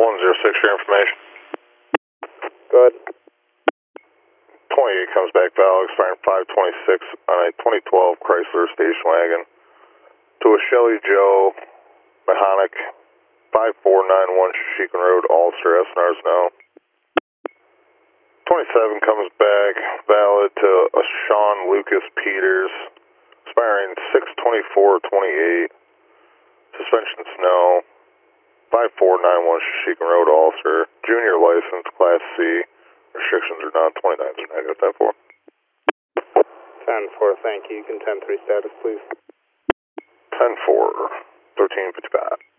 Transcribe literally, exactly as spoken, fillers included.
one zero six, your information. Good. twenty-eight comes back valid, expiring five twenty-six on a twenty twelve Chrysler station wagon to a Shelley Joe Mechanic, five four nine one Shashekan Road, Ulster, S N Rs no. twenty-seven comes back valid to a Sean Lucas Peters, expiring six twenty-four twenty-eight. Suspension snow, five four nine one Shashekan Road, Ulster. Junior license, Class C. Restrictions are non twenty-nines are negative. ten four. ten four, thank you. You can ten three status, please. ten four, thirteen fifty-five.